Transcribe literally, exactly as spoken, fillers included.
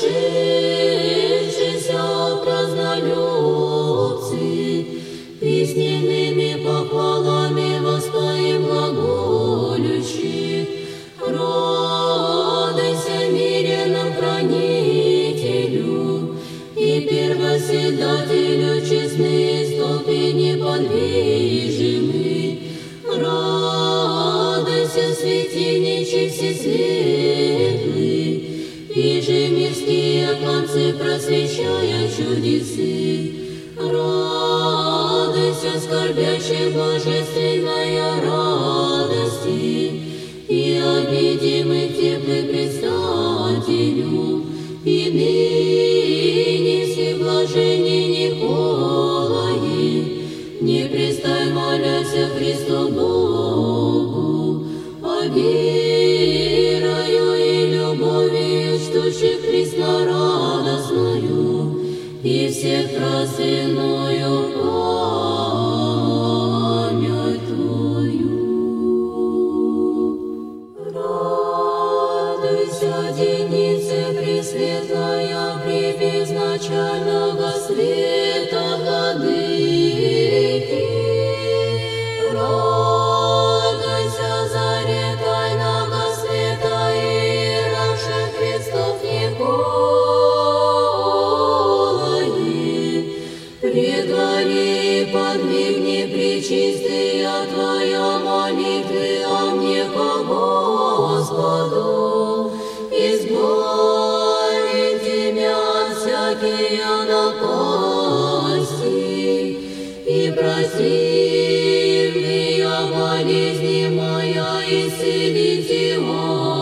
Собравшиеся празднолюбцы, песненными похвалами воспоим глаголющи. Радуйся мирянам хранителю и первоседателю честные ступени подвижимы. Радуйся, светильничи всесветлый, и же мирские концы просвещая чудесы. Радуйся, скорбящий божественная радости, и обидимых теплый предстателю, и ныне все блаженни Николае, не престай моляся Христу Богу, верою и любовью чтущих Христа радостную, и всех празднуют память Твою. Радуйся, Денице пресветлая, пребезначального света Владыки. Радуйся, заре тайного света и равших крестов Николае. Предвари и подвигни пречистая Твоя молитвы о мне ко Господу, избавить Тебя от всякие напасти, и прости мне болезни моя, исцелите